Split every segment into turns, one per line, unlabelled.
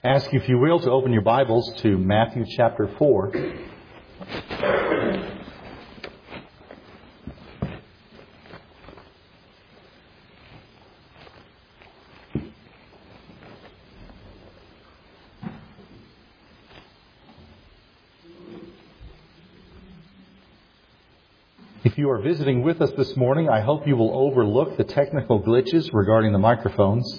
Ask, if you will, to open your Bibles to Matthew chapter 4. If you are visiting with us this morning, I hope you will overlook the technical glitches regarding the microphones.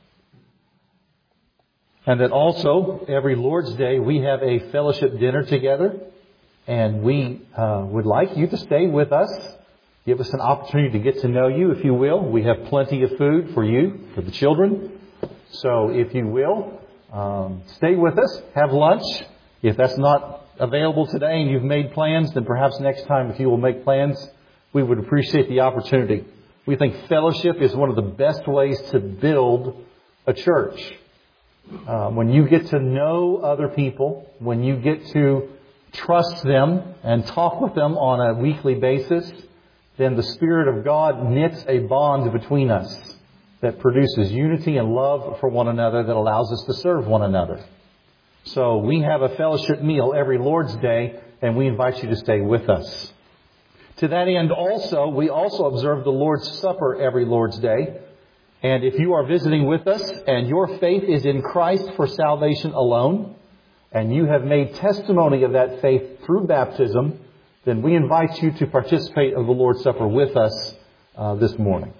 And that also, every Lord's Day, we have a fellowship dinner together. And we would like you to stay with us. Give us an opportunity to get to know you, if you will. We have plenty of food for you, for the children. So if you will, stay with us. Have lunch. If that's not available today and you've made plans, then perhaps next time, if you will make plans, we would appreciate the opportunity. We think fellowship is one of the best ways to build a church. When you get to know other people, when you get to trust them and talk with them on a weekly basis, then the Spirit of God knits a bond between us that produces unity and love for one another that allows us to serve one another. So we have a fellowship meal every Lord's Day, and we invite you to stay with us. To that end also, we also observe the Lord's Supper every Lord's Day. And if you are visiting with us and your faith is in Christ for salvation alone, and you have made testimony of that faith through baptism, then we invite you to participate of the Lord's Supper with us this morning.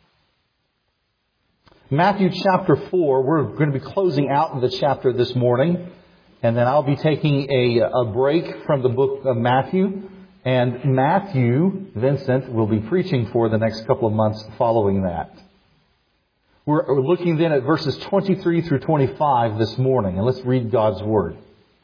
Matthew chapter 4, we're going to be closing out the chapter this morning. And then I'll be taking a break from the book of Matthew. And Matthew, Vincent, will be preaching for the next couple of months following that. We're looking then at verses 23 through 25 this morning. And let's read God's Word.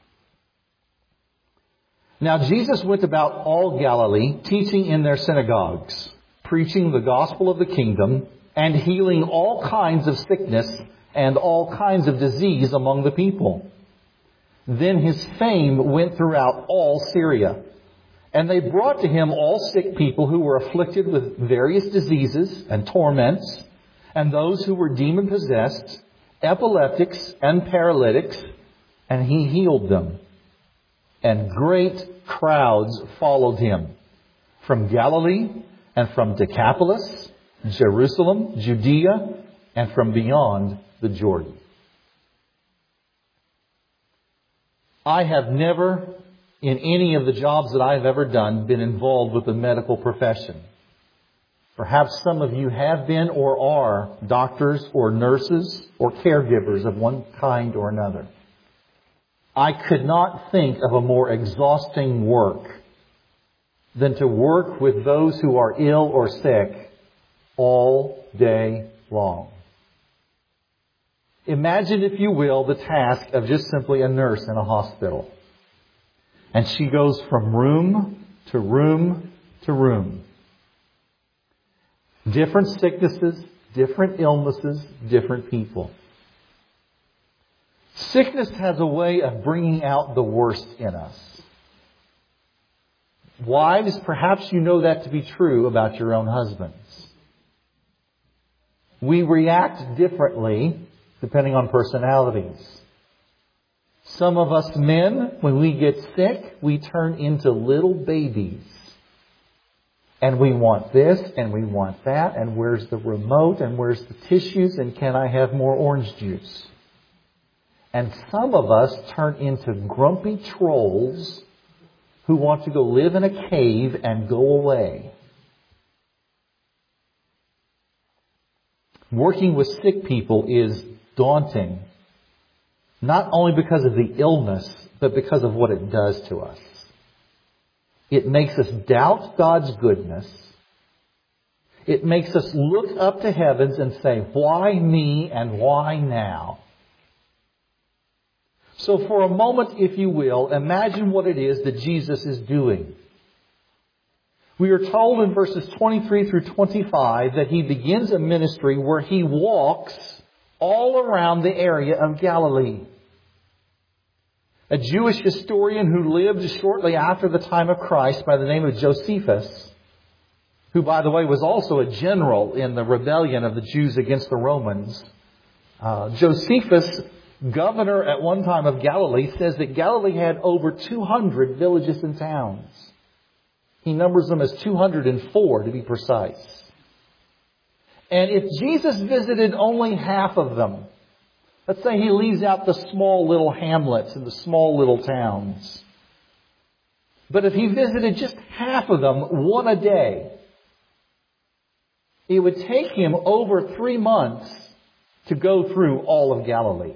Now Jesus went about all Galilee, teaching in their synagogues, preaching the gospel of the kingdom, and healing all kinds of sickness and all kinds of disease among the people. Then his fame went throughout all Syria. And they brought to him all sick people who were afflicted with various diseases and torments, and those who were demon-possessed, epileptics and paralytics, and he healed them. And great crowds followed him from Galilee and from Decapolis, Jerusalem, Judea, and from beyond the Jordan. I have never, in any of the jobs that I've ever done, been involved with the medical profession. Perhaps some of you have been or are doctors or nurses or caregivers of one kind or another. I could not think of a more exhausting work than to work with those who are ill or sick all day long. Imagine, if you will, the task of just simply a nurse in a hospital. And she goes from room to room to room. Different sicknesses, different illnesses, different people. Sickness has a way of bringing out the worst in us. Wives, perhaps you know that to be true about your own husbands. We react differently depending on personalities. Some of us men, when we get sick, we turn into little babies. And we want this and we want that. And where's the remote? And where's the tissues? And can I have more orange juice? And some of us turn into grumpy trolls who want to go live in a cave and go away. Working with sick people is daunting, not only because of the illness, but because of what it does to us. It makes us doubt God's goodness. It makes us look up to heavens and say, why me and why now? So for a moment, if you will, imagine what it is that Jesus is doing. We are told in verses 23 through 25 that he begins a ministry where he walks all around the area of Galilee. A Jewish historian who lived shortly after the time of Christ by the name of Josephus, who, by the way, was also a general in the rebellion of the Jews against the Romans, Josephus governor at one time of Galilee, says that Galilee had over 200 villages and towns. He numbers them as 204 to be precise. And if Jesus visited only half of them, let's say he leaves out the small little hamlets and the small little towns. But if he visited just half of them, one a day, it would take him over 3 months to go through all of Galilee.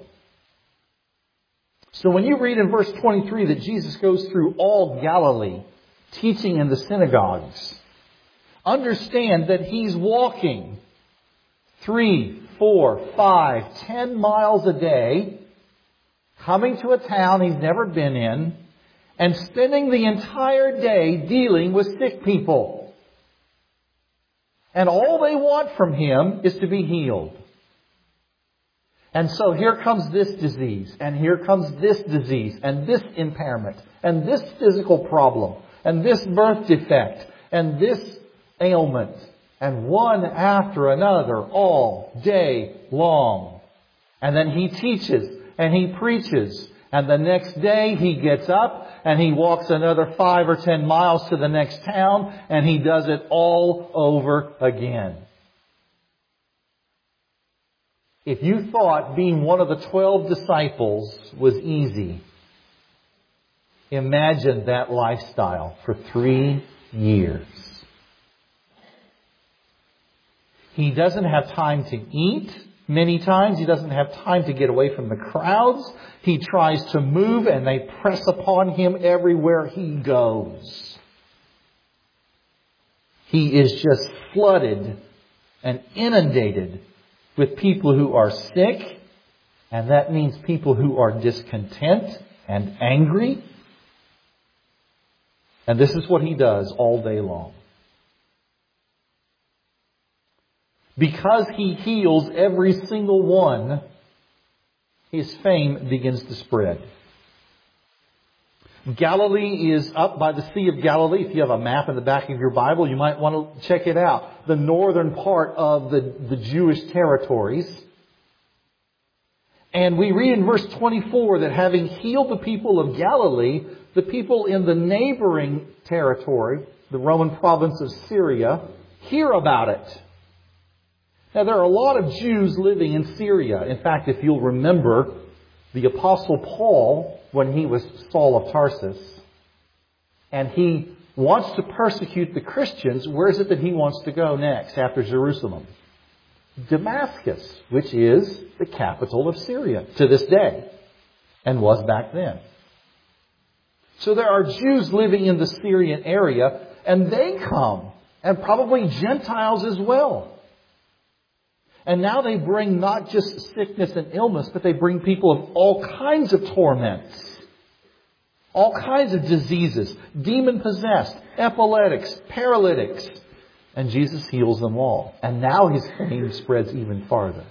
So when you read in verse 23 that Jesus goes through all Galilee, teaching in the synagogues, understand that he's walking 3, 4, 5, 10 miles a day, coming to a town he's never been in, and spending the entire day dealing with sick people. And all they want from him is to be healed. And so here comes this disease, and here comes this disease, and this impairment, and this physical problem, and this birth defect, and this ailment, and one after another all day long. And then he teaches, and he preaches, and the next day he gets up, and he walks another 5 or 10 miles to the next town, and he does it all over again. If you thought being one of the 12 disciples was easy, imagine that lifestyle for 3 years. He doesn't have time to eat. Many times he doesn't have time to get away from the crowds. He tries to move and they press upon him everywhere he goes. He is just flooded and inundated with people who are sick, and that means people who are discontent and angry. And this is what he does all day long. Because he heals every single one, his fame begins to spread. Galilee is up by the Sea of Galilee. If you have a map in the back of your Bible, you might want to check it out. The northern part of the Jewish territories. And we read in verse 24 that having healed the people of Galilee, the people in the neighboring territory, the Roman province of Syria, hear about it. Now, there are a lot of Jews living in Syria. In fact, if you'll remember, the Apostle Paul, when he was Saul of Tarsus, and he wants to persecute the Christians, where is it that he wants to go next after Jerusalem? Damascus, which is the capital of Syria to this day, and was back then. So there are Jews living in the Syrian area, and they come, and probably Gentiles as well. And now they bring not just sickness and illness, but they bring people of all kinds of torments. All kinds of diseases. Demon-possessed, epileptics, paralytics. And Jesus heals them all. And now his fame spreads even farther.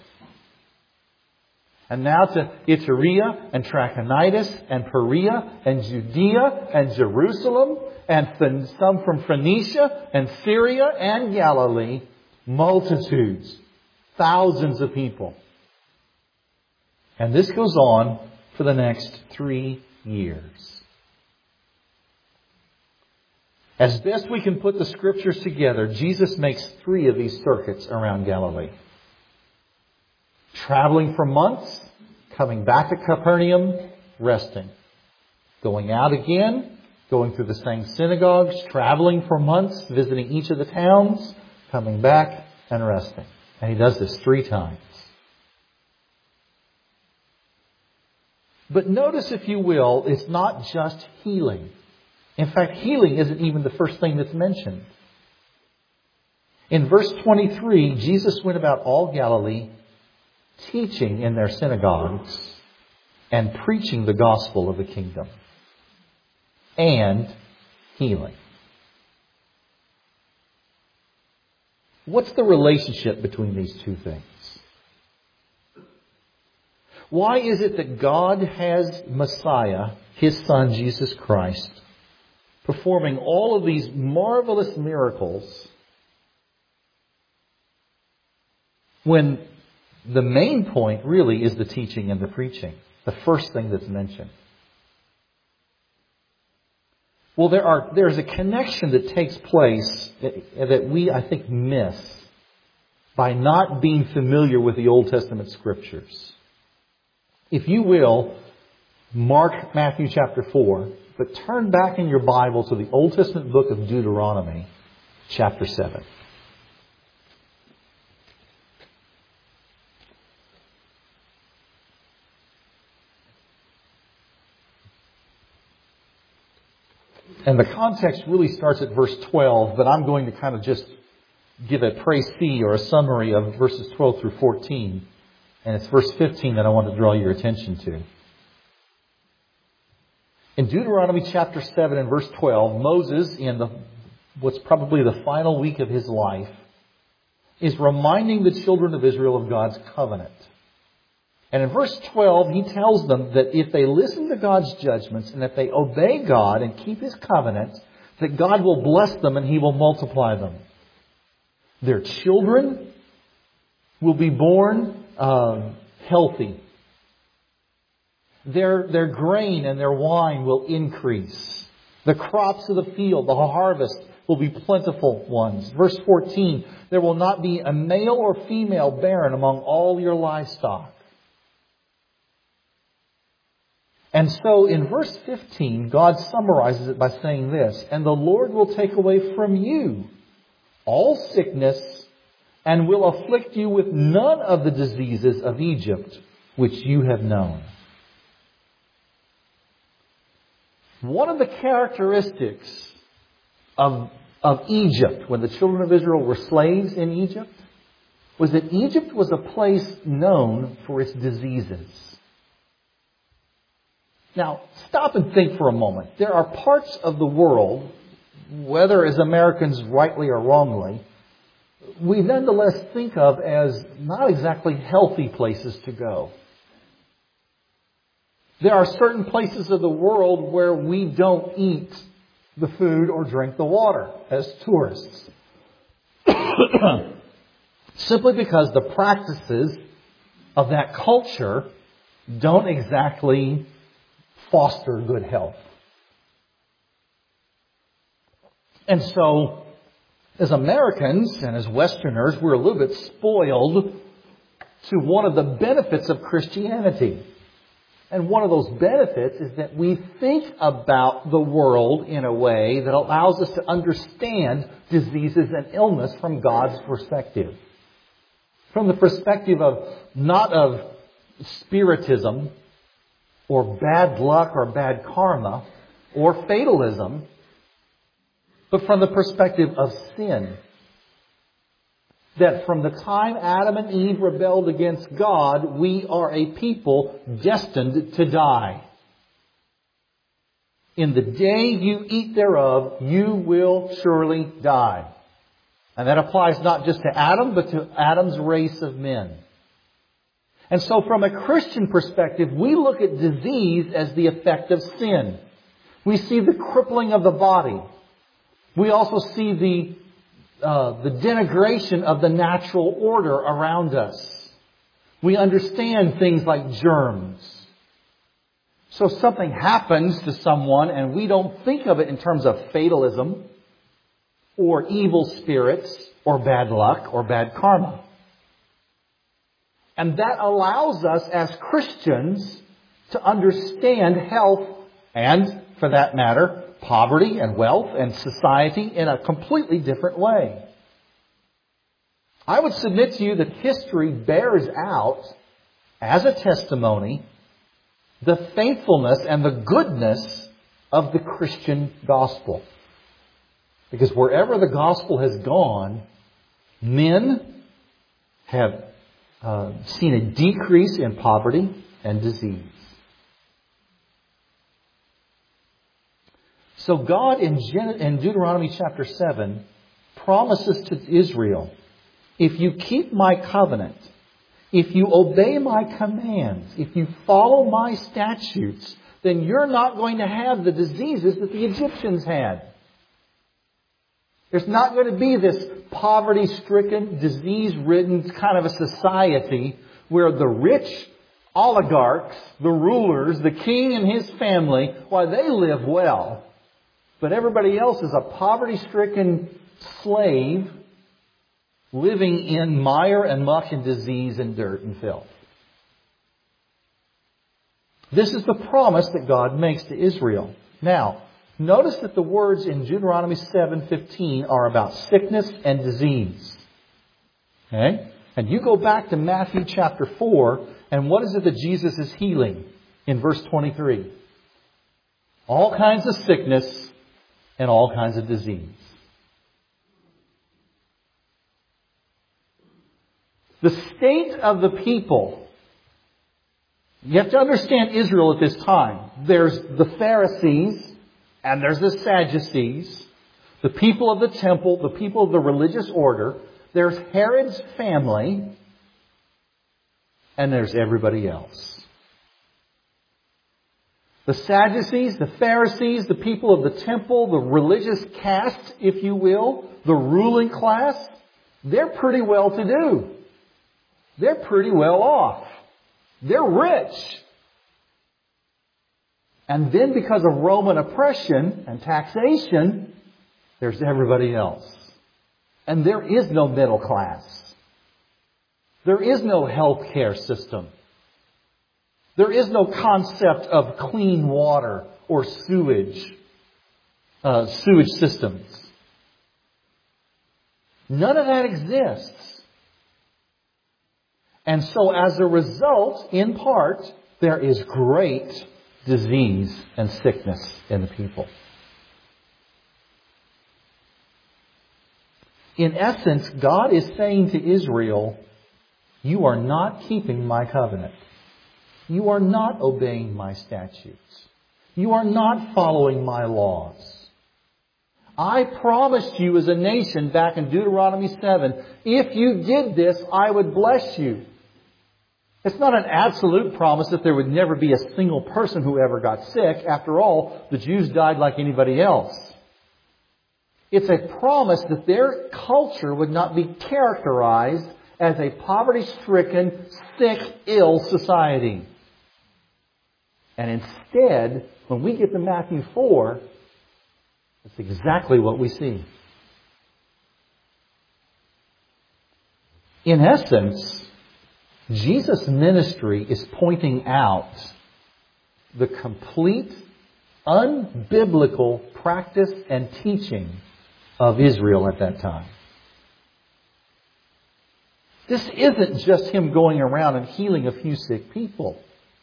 And now to Iturea and Trachonitis and Perea and Judea and Jerusalem and some from Phoenicia and Syria and Galilee. Multitudes. Thousands of people. And this goes on for the next 3 years. As best we can put the Scriptures together, Jesus makes 3 of these circuits around Galilee. Traveling for months, coming back to Capernaum, resting. Going out again, going through the same synagogues, traveling for months, visiting each of the towns, coming back and resting. And he does this 3 times. But notice, if you will, it's not just healing. In fact, healing isn't even the first thing that's mentioned. In verse 23, Jesus went about all Galilee, teaching in their synagogues and preaching the gospel of the kingdom and healing. What's the relationship between these 2 things? Why is it that God has Messiah, His Son, Jesus Christ, performing all of these marvelous miracles when the main point really is the teaching and the preaching. The first thing that's mentioned. Well, there's a connection that takes place that we, I think, miss by not being familiar with the Old Testament Scriptures. If you will, mark Matthew chapter 4, but turn back in your Bible to the Old Testament book of Deuteronomy, chapter 7. And the context really starts at verse 12, but I'm going to kind of just give a précis or a summary of verses 12 through 14. And it's verse 15 that I want to draw your attention to. In Deuteronomy chapter 7 and verse 12, Moses, in what's probably the final week of his life, is reminding the children of Israel of God's covenant. And in verse 12, he tells them that if they listen to God's judgments and if they obey God and keep His covenant, that God will bless them and He will multiply them. Their children will be born healthy. Their grain and their wine will increase. The crops of the field, the harvest, will be plentiful ones. Verse 14, there will not be a male or female barren among all your livestock. And so in verse 15, God summarizes it by saying this, and the Lord will take away from you all sickness and will afflict you with none of the diseases of Egypt which you have known. One of the characteristics of Egypt, when the children of Israel were slaves in Egypt, was that Egypt was a place known for its diseases. Now, stop and think for a moment. There are parts of the world, whether as Americans rightly or wrongly, we nonetheless think of as not exactly healthy places to go. There are certain places of the world where we don't eat the food or drink the water as tourists. Simply because the practices of that culture don't exactly foster good health. And so, as Americans and as Westerners, we're a little bit spoiled to one of the benefits of Christianity. And one of those benefits is that we think about the world in a way that allows us to understand diseases and illness from God's perspective. From the perspective of not of spiritism or bad luck or bad karma or fatalism, but from the perspective of sin. That from the time Adam and Eve rebelled against God, we are a people destined to die. In the day you eat thereof, you will surely die. And that applies not just to Adam, but to Adam's race of men. And so from a Christian perspective, we look at disease as the effect of sin. We see the crippling of the body. We also see the denigration of the natural order around us. We understand things like germs. So something happens to someone and we don't think of it in terms of fatalism or evil spirits or bad luck or bad karma. And that allows us as Christians to understand health and, for that matter, poverty and wealth and society in a completely different way. I would submit to you that history bears out, as a testimony, the faithfulness and the goodness of the Christian gospel. Because wherever the gospel has gone, men have seen a decrease in poverty and disease. So God in Deuteronomy chapter 7 promises to Israel, if you keep my covenant, if you obey my commands, if you follow my statutes, then you're not going to have the diseases that the Egyptians had. There's not going to be this poverty-stricken, disease-ridden kind of a society where the rich oligarchs, the rulers, the king and his family, why they live well. But everybody else is a poverty-stricken slave living in mire and muck and disease and dirt and filth. This is the promise that God makes to Israel. Now, notice that the words in Deuteronomy 7:15 are about sickness and disease. Okay? And you go back to Matthew chapter 4, and what is it that Jesus is healing in verse 23? All kinds of sickness and all kinds of disease. The state of the people. You have to understand Israel at this time. There's the Pharisees and there's the Sadducees, the people of the temple, the people of the religious order. There's Herod's family, and there's everybody else. The Sadducees, the Pharisees, the people of the temple, the religious caste, if you will, the ruling class, they're pretty well to do. They're pretty well off. They're rich. And then because of Roman oppression and taxation, there's everybody else. And there is no middle class. There is no health care system. There is no concept of clean water or sewage systems. None of that exists. And so as a result, in part, there is great disease and sickness in the people. In essence, God is saying to Israel, you are not keeping my covenant. You are not obeying my statutes. You are not following my laws. I promised you as a nation back in Deuteronomy 7, if you did this, I would bless you. It's not an absolute promise that there would never be a single person who ever got sick. After all, the Jews died like anybody else. It's a promise that their culture would not be characterized as a poverty-stricken, sick, ill society. And instead, when we get to Matthew 4, that's exactly what we see. In essence, Jesus' ministry is pointing out the complete, unbiblical practice and teaching of Israel at that time. This isn't just him going around and healing a few sick people.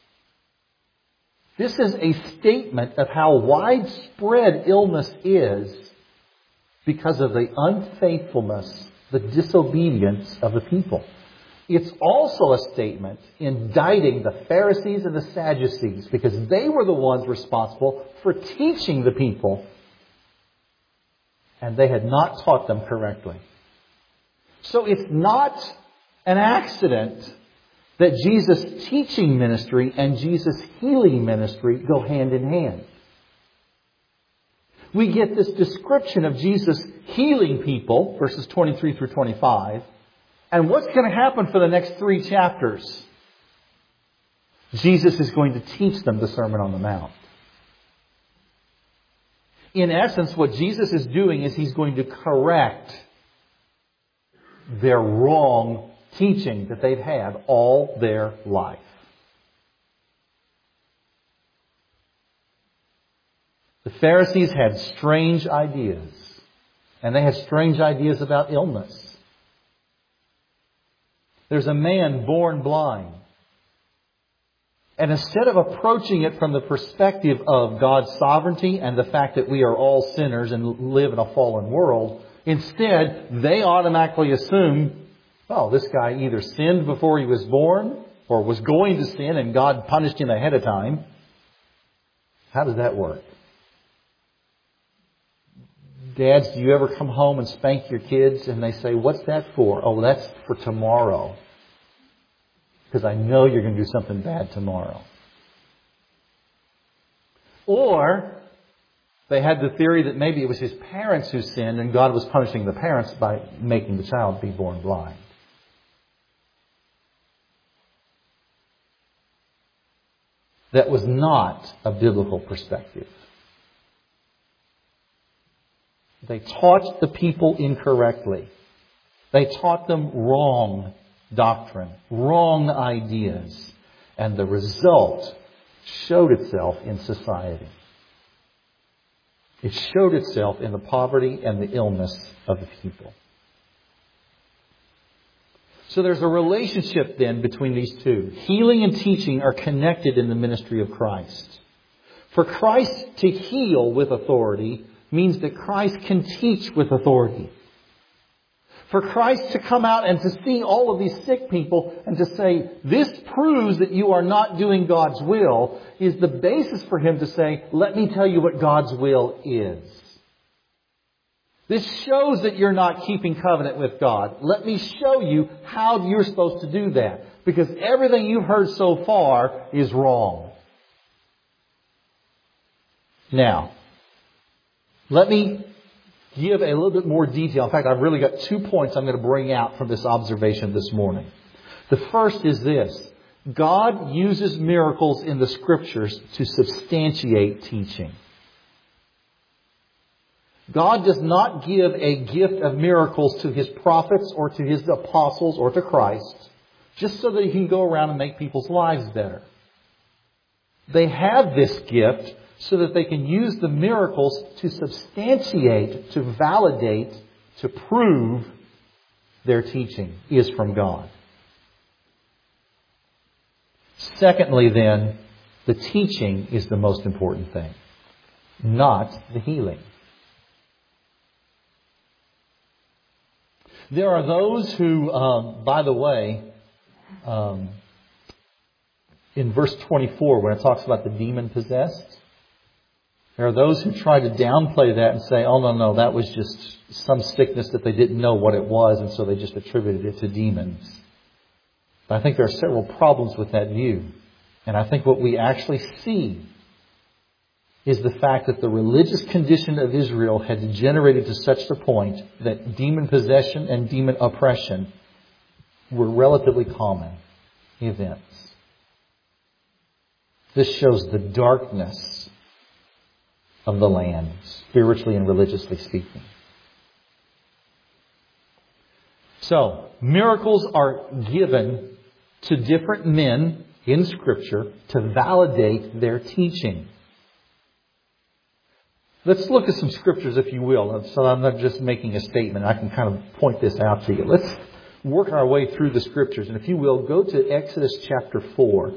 This is a statement of how widespread illness is because of the unfaithfulness, the disobedience of the people. It's also a statement indicting the Pharisees and the Sadducees because they were the ones responsible for teaching the people, and they had not taught them correctly. So it's not an accident that Jesus' teaching ministry and Jesus' healing ministry go hand in hand. We get this description of Jesus healing people, verses 23 through 25. And what's going to happen for the next 3 chapters? Jesus is going to teach them the Sermon on the Mount. In essence, what Jesus is doing is He's going to correct their wrong teaching that they've had all their life. The Pharisees had strange ideas. And they had strange ideas about illness. There's a man born blind. And instead of approaching it from the perspective of God's sovereignty and the fact that we are all sinners and live in a fallen world, instead they automatically assume, well, this guy either sinned before he was born or was going to sin and God punished him ahead of time. How does that work? Dads, do you ever come home and spank your kids and they say, what's that for? Oh, that's for tomorrow. Because I know you're going to do something bad tomorrow. Or they had the theory that maybe it was his parents who sinned and God was punishing the parents by making the child be born blind. that was not a biblical perspective. They taught the people incorrectly. They taught them wrong doctrine, wrong ideas, and the result showed itself in society. It showed itself in the poverty and the illness of the people. So there's a relationship then between these two. Healing and teaching are connected in the ministry of Christ. For Christ to heal with authority means that Christ can teach with authority. For Christ to come out and to see all of these sick people and to say, this proves that you are not doing God's will, is the basis for Him to say, let me tell you what God's will is. This shows that you're not keeping covenant with God. Let me show you how you're supposed to do that. Because everything you've heard so far is wrong. Now, let me give a little bit more detail. In fact, I've really got 2 points I'm going to bring out from this observation this morning. The first is this. God uses miracles in the Scriptures to substantiate teaching. God does not give a gift of miracles to His prophets or to His apostles or to Christ just so that He can go around and make people's lives better. They have this gift so that they can use the miracles to substantiate, to validate, to prove their teaching is from God. Secondly, then, the teaching is the most important thing, not the healing. There are those who, by the way, in verse 24, when it talks about the demon-possessed, there are those who try to downplay that and say, oh, no, that was just some sickness that they didn't know what it was, and so they just attributed it to demons. But I think there are several problems with that view. And I think what we actually see is the fact that the religious condition of Israel had degenerated to such a point that demon possession and demon oppression were relatively common events. This shows the darkness of the land, spiritually and religiously speaking. So, miracles are given to different men in Scripture to validate their teaching. Let's look at some Scriptures, if you will, so I'm not just making a statement. I can kind of point this out to you. Let's work our way through the Scriptures. And if you will, go to Exodus chapter 4.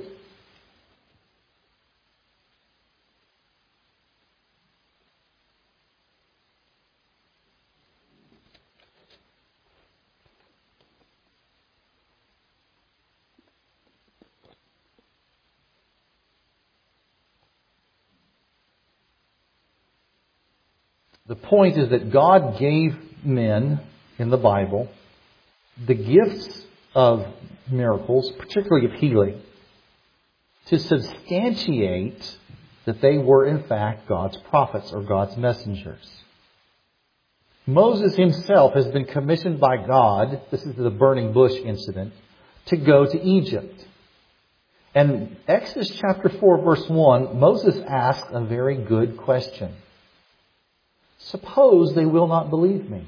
The point is that God gave men in the Bible the gifts of miracles, particularly of healing, to substantiate that they were in fact God's prophets or God's messengers. Moses himself has been commissioned by God, this is the burning bush incident, to go to Egypt. And Exodus chapter 4 verse 1, Moses asks a very good question. Suppose they will not believe me.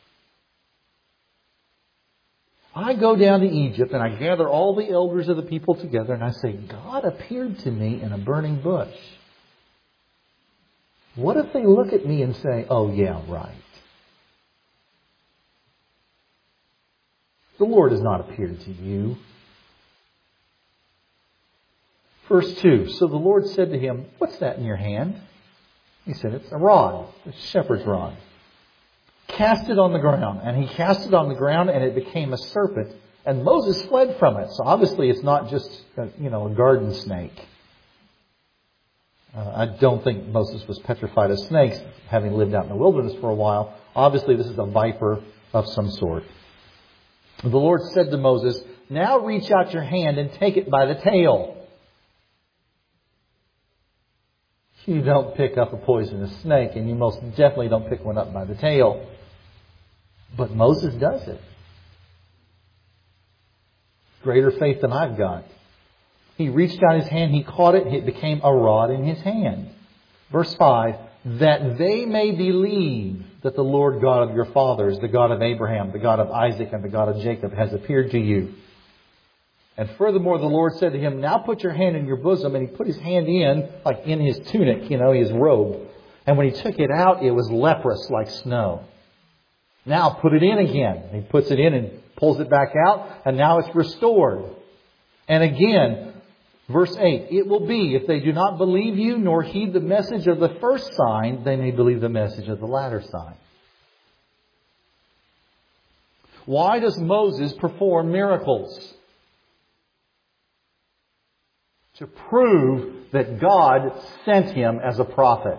I go down to Egypt and I gather all the elders of the people together and I say, God appeared to me in a burning bush. What if they look at me and say, oh yeah, right. The Lord has not appeared to you. Verse 2, so the Lord said to him, what's that in your hand? He said, it's a rod, a shepherd's rod. Cast it on the ground. And he cast it on the ground and it became a serpent. And Moses fled from it. So obviously it's not just a garden snake. I don't think Moses was petrified of snakes, having lived out in the wilderness for a while. Obviously this is a viper of some sort. The Lord said to Moses, now reach out your hand and take it by the tail. You don't pick up a poisonous snake, and you most definitely don't pick one up by the tail. But Moses does it. Greater faith than I've got. He reached out His hand, He caught it, it became a rod in His hand. Verse 5, that they may believe that the Lord God of your fathers, the God of Abraham, the God of Isaac, and the God of Jacob, has appeared to you. And furthermore, the Lord said to him, now put your hand in your bosom. And He put His hand in, like in His tunic, His robe. And when He took it out, it was leprous like snow. Now put it in again. He puts it in and pulls it back out, and now it's restored. And again, verse 8, it will be, if they do not believe you, nor heed the message of the first sign, they may believe the message of the latter sign. Why does Moses perform miracles? To prove that God sent him as a prophet.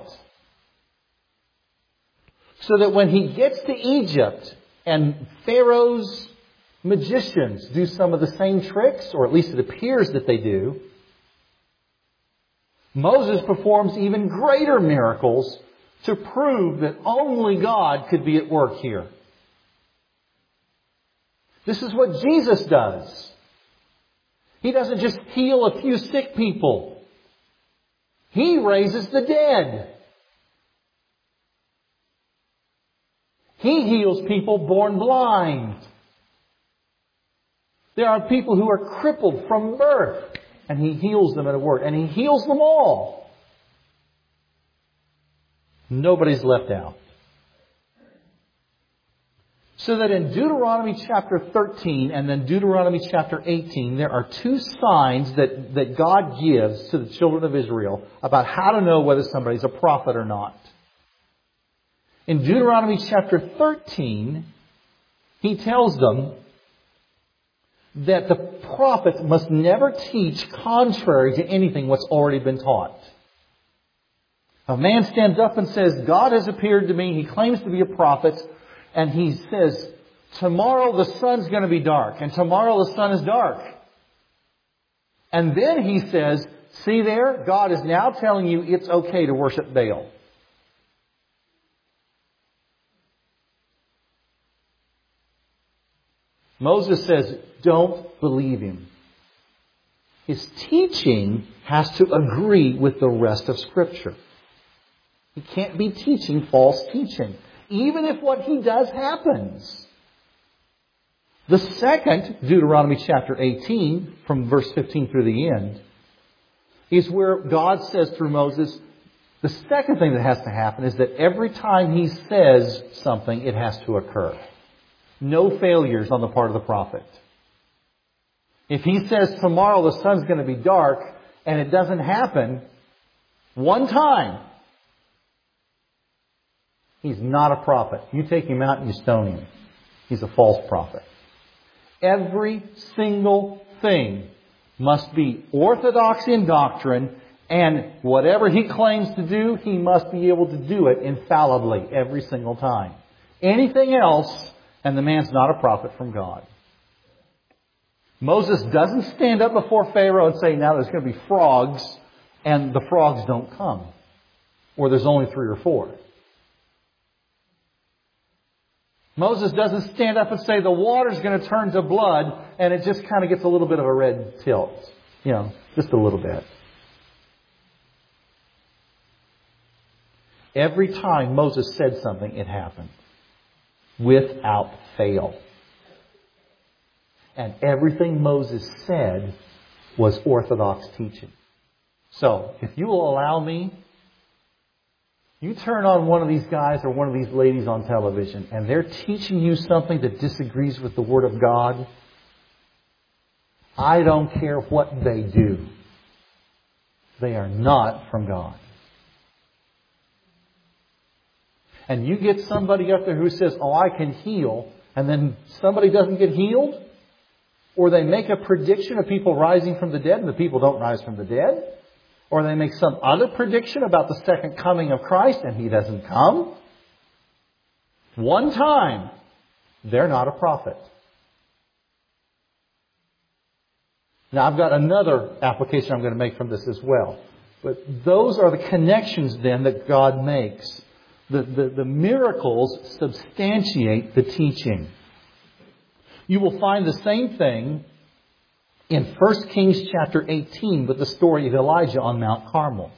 So that when he gets to Egypt and Pharaoh's magicians do some of the same tricks, or at least it appears that they do, Moses performs even greater miracles to prove that only God could be at work here. This is what Jesus does. He doesn't just heal a few sick people. He raises the dead. He heals people born blind. There are people who are crippled from birth, and He heals them at a word. And He heals them all. Nobody's left out. So that in Deuteronomy chapter 13 and then Deuteronomy chapter 18, there are two signs that God gives to the children of Israel about how to know whether somebody's a prophet or not. In Deuteronomy chapter 13, He tells them that the prophet must never teach contrary to anything what's already been taught. A man stands up and says, God has appeared to me. He claims to be a prophet. And he says, tomorrow the sun's going to be dark. And tomorrow the sun is dark. And then he says, see there, God is now telling you it's okay to worship Baal. Moses says, don't believe him. His teaching has to agree with the rest of Scripture. He can't be teaching false teaching, even if what he does happens. The second, Deuteronomy chapter 18, from verse 15 through the end, is where God says through Moses, the second thing that has to happen is that every time he says something, it has to occur. No failures on the part of the prophet. If he says tomorrow the sun's going to be dark and it doesn't happen one time, he's not a prophet. You take him out and you stone him. He's a false prophet. Every single thing must be orthodox in doctrine, and whatever he claims to do, he must be able to do it infallibly every single time. Anything else, and the man's not a prophet from God. Moses doesn't stand up before Pharaoh and say, now there's going to be frogs, and the frogs don't come. Or there's only 3 or 4. Moses doesn't stand up and say the water's going to turn to blood, and it just kind of gets a little bit of a red tilt. Just a little bit. Every time Moses said something, it happened. Without fail. And everything Moses said was orthodox teaching. So, if you will allow me, you turn on one of these guys or one of these ladies on television and they're teaching you something that disagrees with the Word of God. I don't care what they do. They are not from God. And you get somebody up there who says, oh, I can heal, and then somebody doesn't get healed, or they make a prediction of people rising from the dead and the people don't rise from the dead, or they make some other prediction about the second coming of Christ and He doesn't come. One time, they're not a prophet. Now, I've got another application I'm going to make from this as well. But those are the connections then that God makes. The miracles substantiate the teaching. You will find the same thing in 1 Kings chapter 18 with the story of Elijah on Mount Carmel.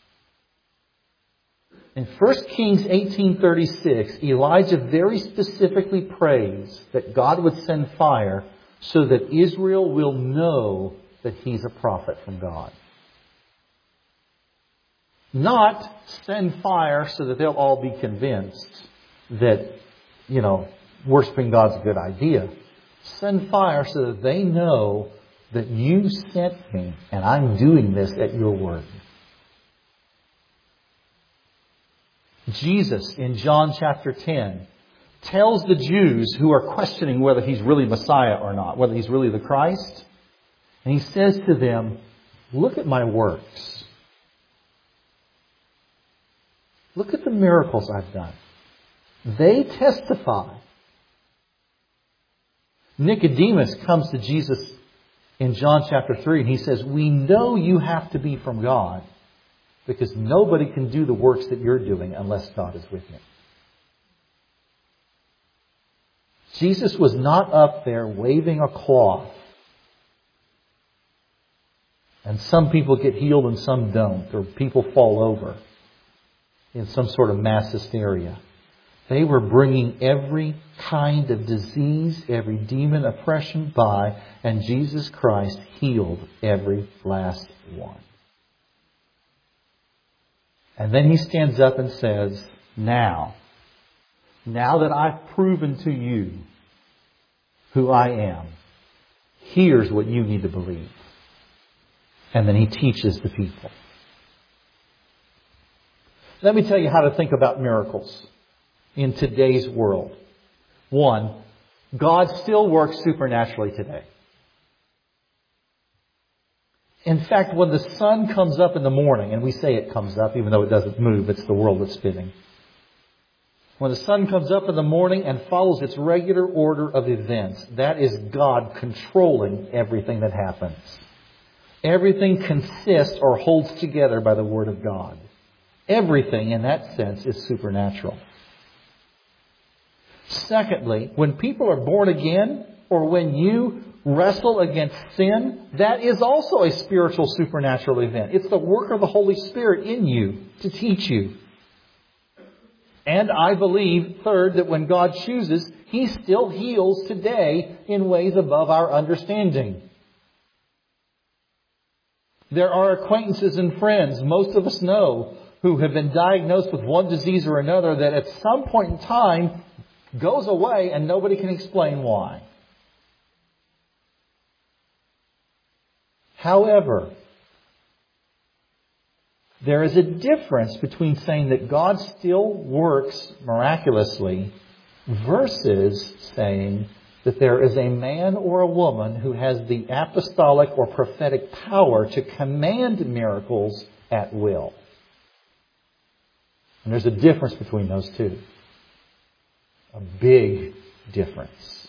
In 1 Kings 18:36, Elijah very specifically prays that God would send fire so that Israel will know that he's a prophet from God. Not send fire so that they'll all be convinced that, worshiping God's a good idea. Send fire so that they know that you sent me and I'm doing this at your word. Jesus in John chapter 10 tells the Jews who are questioning whether he's really Messiah or not, whether he's really the Christ. And he says to them, look at my works. Look at the miracles I've done. They testify. Nicodemus comes to Jesus in John chapter 3 and he says, we know you have to be from God because nobody can do the works that you're doing unless God is with you. Jesus was not up there waving a cloth. And some people get healed and some don't, or people fall over in some sort of mass hysteria. They were bringing every kind of disease, every demon oppression by, and Jesus Christ healed every last one. And then he stands up and says, now that I've proven to you who I am, here's what you need to believe. And then he teaches the people. Let me tell you how to think about miracles in today's world. One, God still works supernaturally today. In fact, when the sun comes up in the morning, and we say it comes up even though it doesn't move, it's the world that's spinning. When the sun comes up in the morning and follows its regular order of events, that is God controlling everything that happens. Everything consists or holds together by the Word of God. Everything in that sense is supernatural. Secondly, when people are born again, or when you wrestle against sin, that is also a spiritual supernatural event. It's the work of the Holy Spirit in you to teach you. And I believe, third, that when God chooses, He still heals today in ways above our understanding. There are acquaintances and friends, most of us know, who have been diagnosed with one disease or another that at some point in time goes away and nobody can explain why. However, there is a difference between saying that God still works miraculously versus saying that there is a man or a woman who has the apostolic or prophetic power to command miracles at will. And there's a difference between those two. A big difference.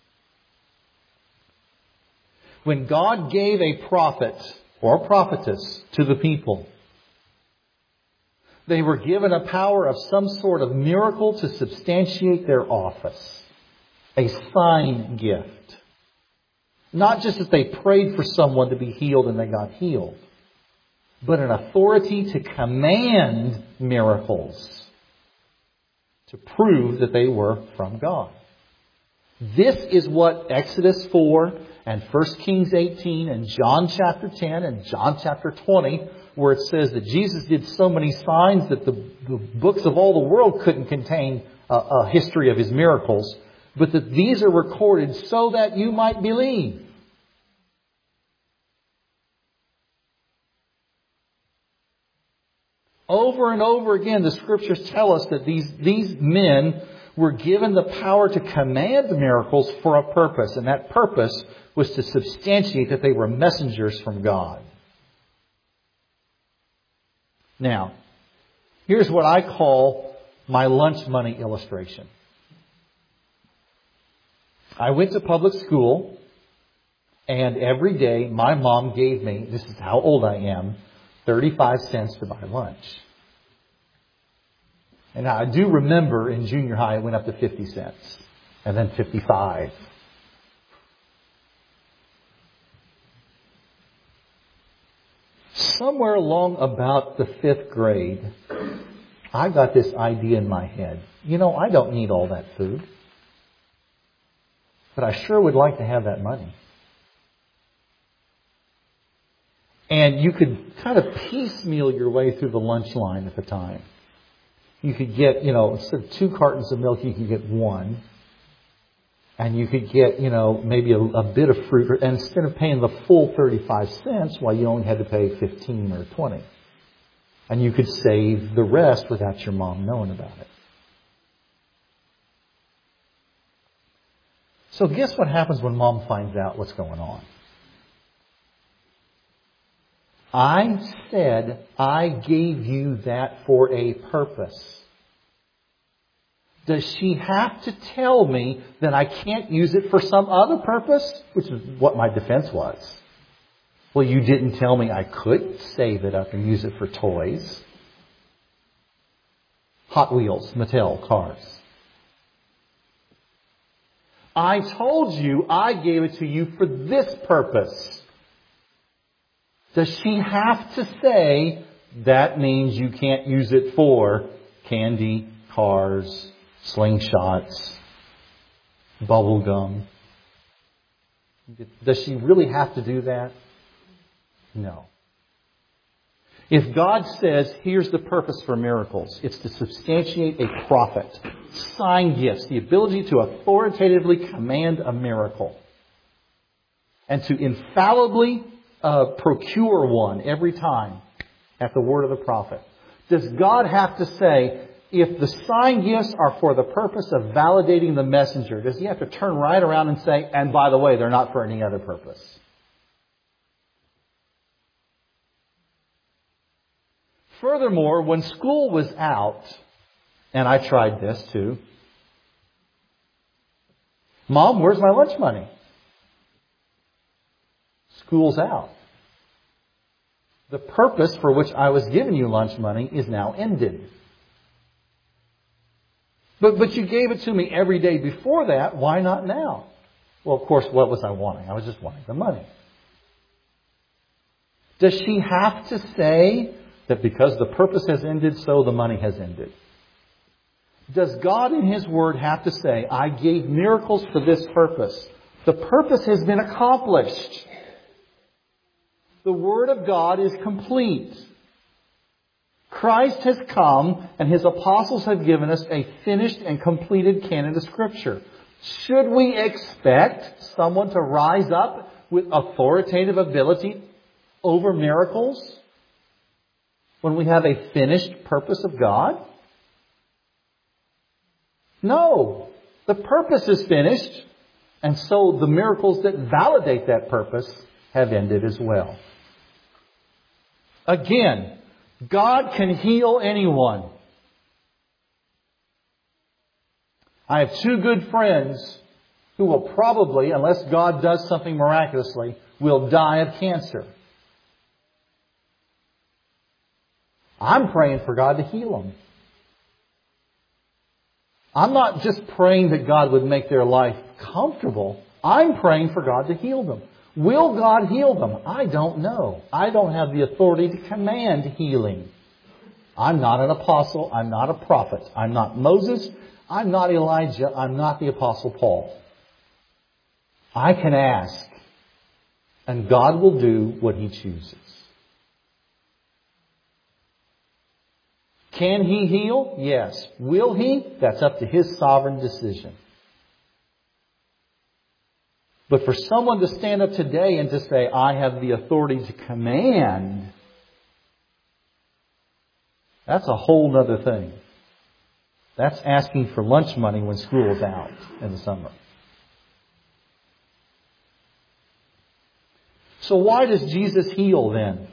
When God gave a prophet or prophetess to the people, they were given a power of some sort of miracle to substantiate their office. A sign gift. Not just that they prayed for someone to be healed and they got healed, but an authority to command miracles to prove that they were from God. This is what Exodus 4 and 1 Kings 18 and John chapter 10 and John chapter 20, where it says that Jesus did so many signs that the books of all the world couldn't contain a history of His miracles, but that these are recorded so that you might believe. Over and over again, the Scriptures tell us that these men were given the power to command miracles for a purpose. And that purpose was to substantiate that they were messengers from God. Now, here's what I call my lunch money illustration. I went to public school, and every day my mom gave me, this is how old I am, 35 cents to buy lunch. And I do remember in junior high it went up to 50 cents. And then 55. somewhere along about the 5th grade, I got this idea in my head. I don't need all that food. But I sure would like to have that money. And you could kind of piecemeal your way through the lunch line at the time. You could get, instead of 2 cartons of milk, you could get 1. And you could get, maybe a bit of fruit. And instead of paying the full 35 cents, you only had to pay 15 or 20. And you could save the rest without your mom knowing about it. So guess what happens when Mom finds out what's going on? I said I gave you that for a purpose. Does she have to tell me that I can't use it for some other purpose? Which is what my defense was. Well, you didn't tell me I could save it up and use it for toys. Hot Wheels, Mattel, cars. I told you I gave it to you for this purpose. Does she have to say, that means you can't use it for candy, cars, slingshots, bubble gum? Does she really have to do that? No. If God says, here's the purpose for miracles, it's to substantiate a prophet, sign gifts, the ability to authoritatively command a miracle, and to infallibly procure one every time at the word of the prophet. Does God have to say, if the sign gifts are for the purpose of validating the messenger, does He have to turn right around and say, and by the way, they're not for any other purpose? Furthermore, when school was out, and I tried this too, Mom, where's my lunch money? School's out. The purpose for which I was giving you lunch money is now ended. But you gave it to me every day before that. Why not now? Well, of course, what was I wanting? I was just wanting the money. Does she have to say that because the purpose has ended, so the money has ended? Does God in His Word have to say, I gave miracles for this purpose? The purpose has been accomplished. The Word of God is complete. Christ has come and His apostles have given us a finished and completed canon of Scripture. Should we expect someone to rise up with authoritative ability over miracles when we have a finished purpose of God? No. The purpose is finished, and so the miracles that validate that purpose have ended as well. Again, God can heal anyone. I have 2 good friends who will probably, unless God does something miraculously, will die of cancer. I'm praying for God to heal them. I'm not just praying that God would make their life comfortable. I'm praying for God to heal them. Will God heal them? I don't know. I don't have the authority to command healing. I'm not an apostle. I'm not a prophet. I'm not Moses. I'm not Elijah. I'm not the Apostle Paul. I can ask, and God will do what He chooses. Can He heal? Yes. Will He? That's up to His sovereign decision. But for someone to stand up today and to say, I have the authority to command, that's a whole other thing. That's asking for lunch money when school's out in the summer. So why does Jesus heal then?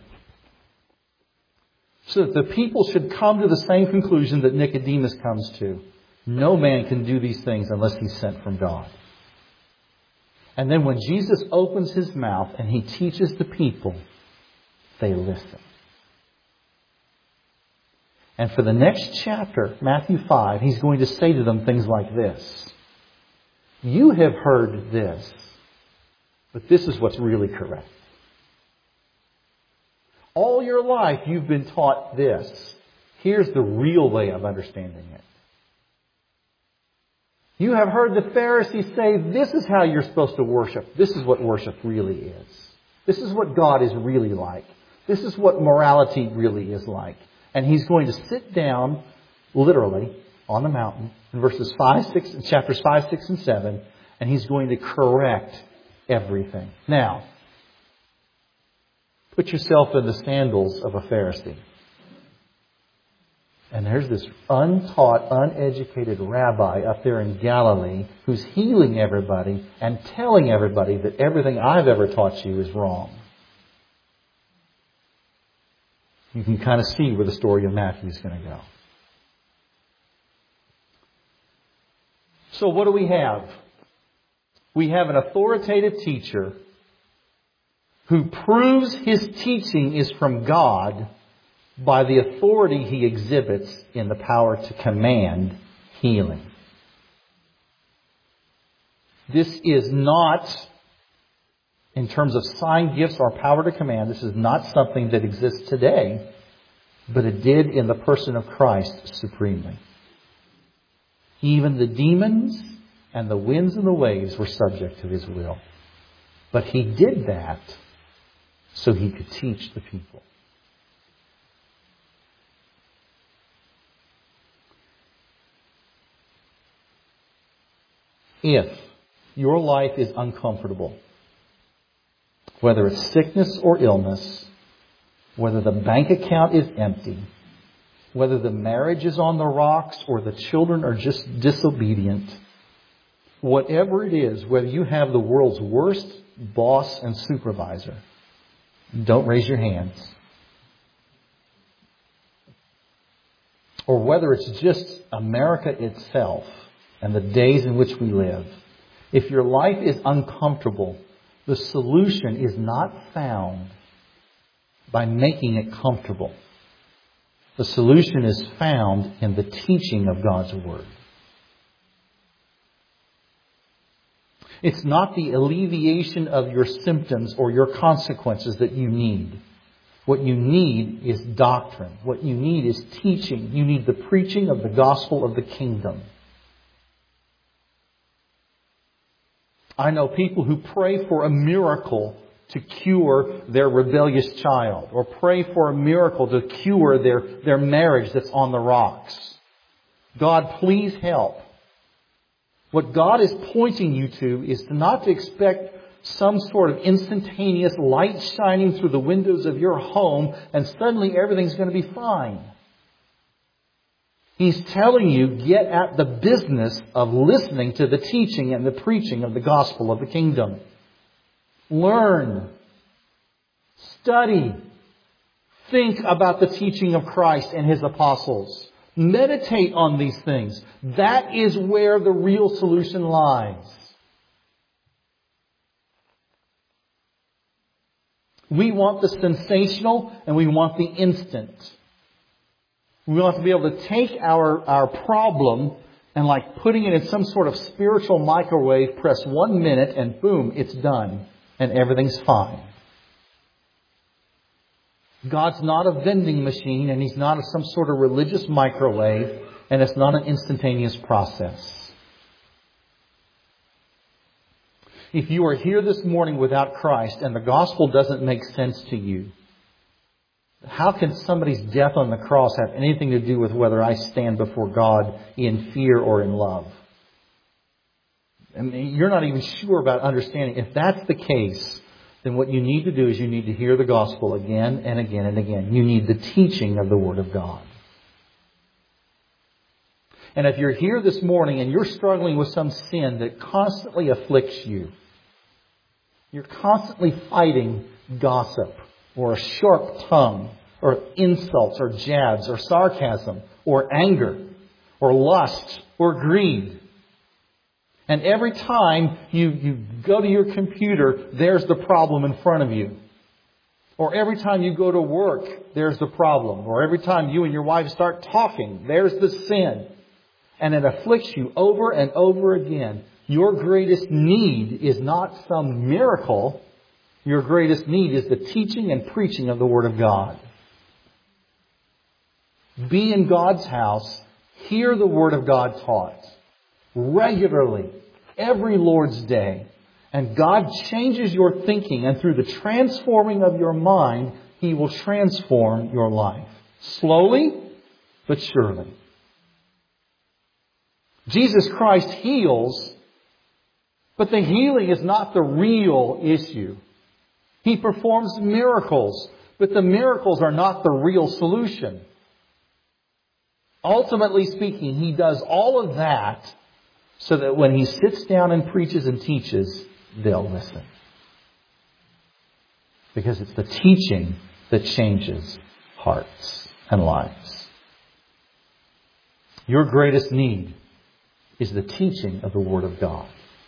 So that the people should come to the same conclusion that Nicodemus comes to. No man can do these things unless he's sent from God. And then when Jesus opens His mouth and He teaches the people, they listen. And for the next chapter, Matthew 5, He's going to say to them things like this. You have heard this, but this is what's really correct. All your life you've been taught this. Here's the real way of understanding it. You have heard the Pharisees say, this is how you're supposed to worship. This is what worship really is. This is what God is really like. This is what morality really is like. And He's going to sit down, literally, on the mountain in chapters 5, 6, and 7, and He's going to correct everything. Now, put yourself in the sandals of a Pharisee. And there's this untaught, uneducated rabbi up there in Galilee who's healing everybody and telling everybody that everything I've ever taught you is wrong. You can kind of see where the story of Matthew is going to go. So what do we have? We have an authoritative teacher who proves his teaching is from God by the authority he exhibits in the power to command healing. This is not, in terms of sign gifts or power to command, this is not something that exists today, but it did in the person of Christ supremely. Even the demons and the winds and the waves were subject to His will. But He did that so He could teach the people. If your life is uncomfortable, whether it's sickness or illness, whether the bank account is empty, whether the marriage is on the rocks or the children are just disobedient, whatever it is, whether you have the world's worst boss and supervisor, don't raise your hands. Or whether it's just America itself and the days in which we live, if your life is uncomfortable, the solution is not found by making it comfortable. The solution is found in the teaching of God's Word. It's not the alleviation of your symptoms or your consequences that you need. What you need is doctrine. What you need is teaching. You need the preaching of the gospel of the kingdom. I know people who pray for a miracle to cure their rebellious child, or pray for a miracle to cure their marriage that's on the rocks. God, please help. What God is pointing you to is not to expect some sort of instantaneous light shining through the windows of your home and suddenly everything's going to be fine. He's telling you, get at the business of listening to the teaching and the preaching of the gospel of the kingdom. Learn. Study. Think about the teaching of Christ and His apostles. Meditate on these things. That is where the real solution lies. We want the sensational and we want the instant. We want to be able to take our problem and, like putting it in some sort of spiritual microwave, press 1 minute and boom, it's done. And everything's fine. God's not a vending machine and He's not some sort of religious microwave, and it's not an instantaneous process. If you are here this morning without Christ and the gospel doesn't make sense to you, how can somebody's death on the cross have anything to do with whether I stand before God in fear or in love? I mean, you're not even sure about understanding. If that's the case, then what you need to do is you need to hear the gospel again and again and again. You need the teaching of the Word of God. And if you're here this morning and you're struggling with some sin that constantly afflicts you, you're constantly fighting gossip or a sharp tongue or insults or jabs or sarcasm or anger or lust or greed. And every time you go to your computer, there's the problem in front of you. Or every time you go to work, there's the problem. Or every time you and your wife start talking, there's the sin. And it afflicts you over and over again. Your greatest need is not some miracle. Your greatest need is the teaching and preaching of the Word of God. Be in God's house. Hear the Word of God taught regularly, every Lord's Day. And God changes your thinking, and through the transforming of your mind, He will transform your life. Slowly, but surely. Jesus Christ heals, but the healing is not the real issue. He performs miracles, but the miracles are not the real solution. Ultimately speaking, He does all of that so that when He sits down and preaches and teaches, they'll listen. Because it's the teaching that changes hearts and lives. Your greatest need is the teaching of the Word of God.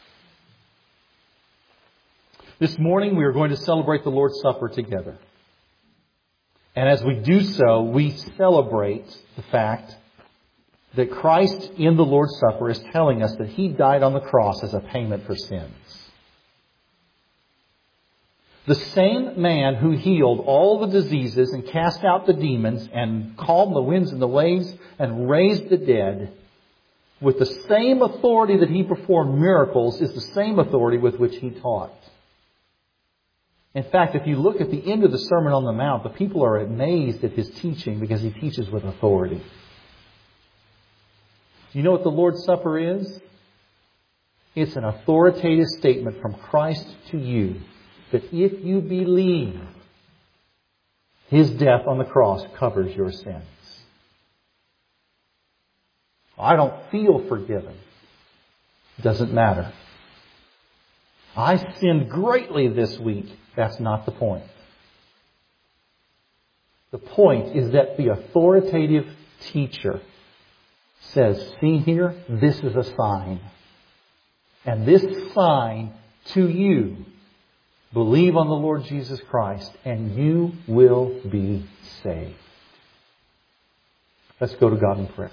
This morning we are going to celebrate the Lord's Supper together. And as we do so, we celebrate the fact that Christ in the Lord's Supper is telling us that He died on the cross as a payment for sins. The same man who healed all the diseases and cast out the demons and calmed the winds and the waves and raised the dead, with the same authority that He performed miracles, is the same authority with which He taught. In fact, if you look at the end of the Sermon on the Mount, the people are amazed at His teaching because He teaches with authority. Do you know what the Lord's Supper is? It's an authoritative statement from Christ to you that if you believe, His death on the cross covers your sins. I don't feel forgiven. Doesn't matter. I sinned greatly this week. That's not the point. The point is that the authoritative teacher says, see here, this is a sign. And this sign to you, believe on the Lord Jesus Christ and you will be saved. Let's go to God in prayer.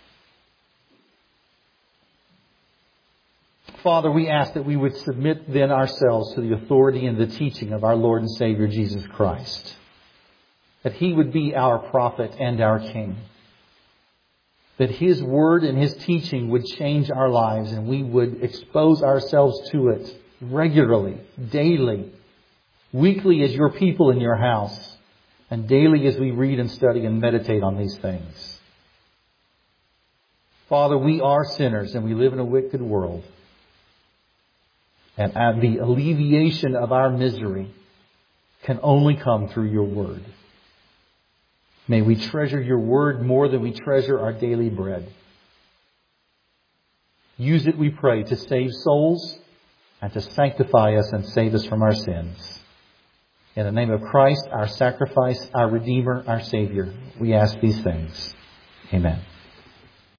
Father, we ask that we would submit then ourselves to the authority and the teaching of our Lord and Savior Jesus Christ. That He would be our prophet and our King. That His word and His teaching would change our lives and we would expose ourselves to it regularly, daily, weekly as your people in your house, and daily as we read and study and meditate on these things. Father, we are sinners and we live in a wicked world. And the alleviation of our misery can only come through your word. May we treasure your word more than we treasure our daily bread. Use it, we pray, to save souls and to sanctify us and save us from our sins. In the name of Christ, our sacrifice, our Redeemer, our Savior, we ask these things. Amen.